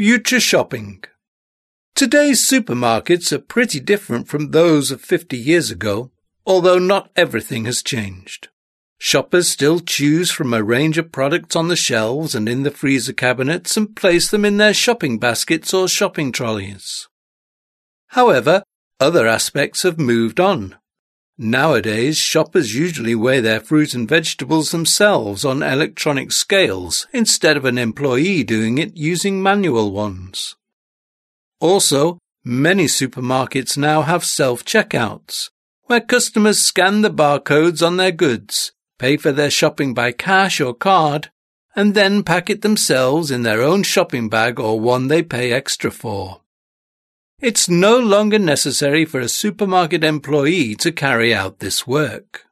Future shopping. Today's supermarkets are pretty different from those of 50 years ago, although not everything has changed. Shoppers still choose from a range of products on the shelves and in the freezer cabinets and place them in their shopping baskets or shopping trolleys. However, other aspects have moved on. Nowadays, shoppers usually weigh their fruit and vegetables themselves on electronic scales instead of an employee doing it using manual ones. Also, many supermarkets now have self-checkouts, where customers scan the barcodes on their goods, pay for their shopping by cash or card, and then pack it themselves in their own shopping bag or one they pay extra for. It's no longer necessary for a supermarket employee to carry out this work.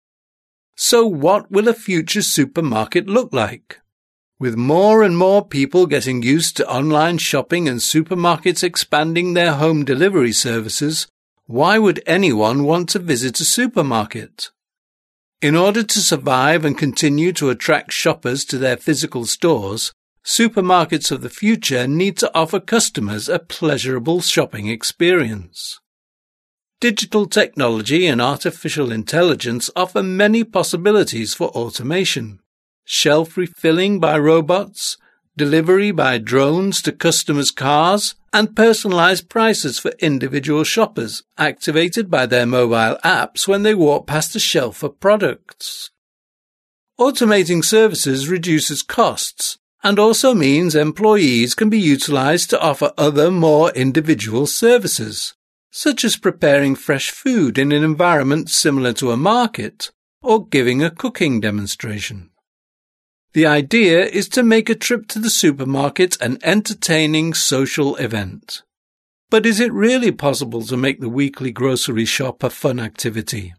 So what will a future supermarket look like? With more and more people getting used to online shopping and supermarkets expanding their home delivery services, why would anyone want to visit a supermarket? In order to survive and continue to attract shoppers to their physical stores, supermarkets of the future need to offer customers a pleasurable shopping experience. Digital technology and artificial intelligence offer many possibilities for automation. Shelf refilling by robots, delivery by drones to customers' cars, and personalized prices for individual shoppers activated by their mobile apps when they walk past a shelf of products. Automating services reduces costs and also means employees can be utilized to offer other more individual services, such as preparing fresh food in an environment similar to a market or giving a cooking demonstration. The idea is to make a trip to the supermarket an entertaining social event. But is it really possible to make the weekly grocery shop a fun activity?